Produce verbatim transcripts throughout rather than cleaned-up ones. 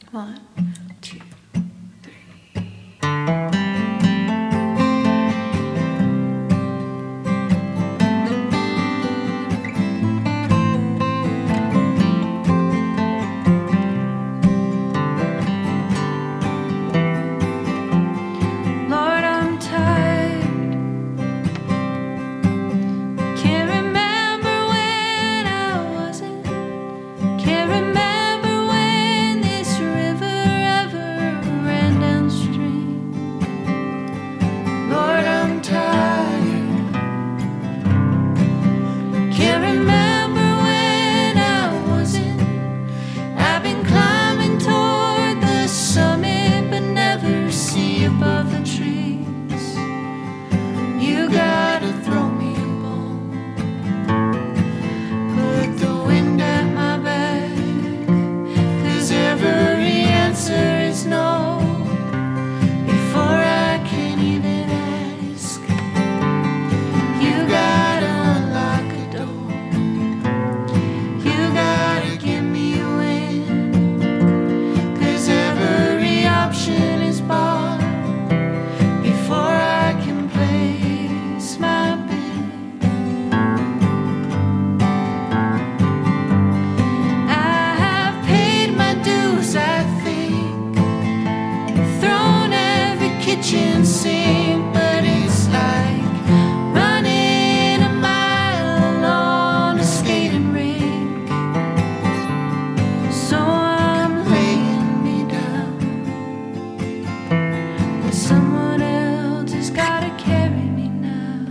One, two. Above the trees, you gotta throw me a bone. Put the wind at my back, 'cause every answer is no. Before I can even ask, you gotta unlock a door. You gotta give me a win, 'cause every option is barred. Kitchen sink, but it's like running a mile on a skating rink. So I'm laying me down, and someone else has gotta carry me now.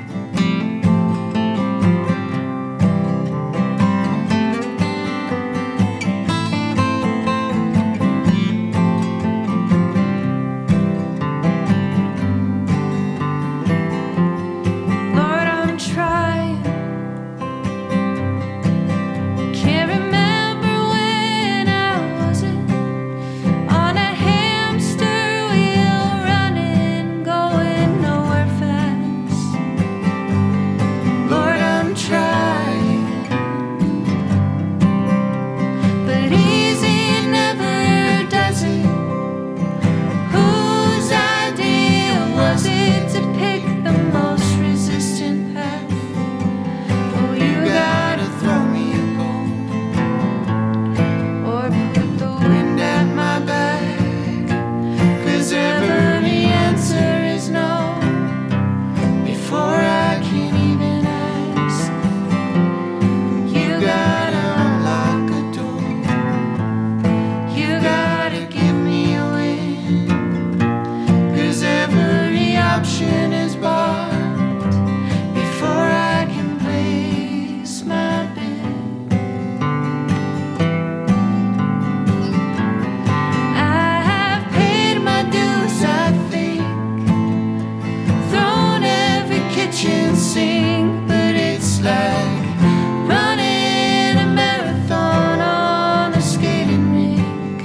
But it's like running a marathon on a skating rink.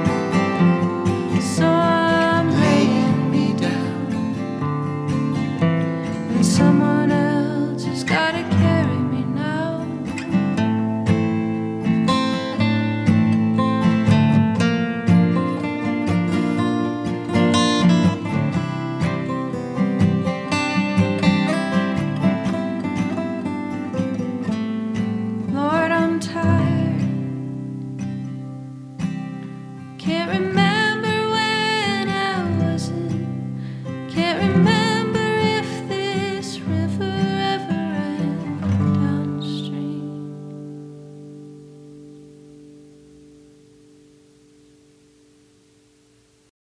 So I'm laying me down, and someone else has gotta carry me now. Tired, can't remember.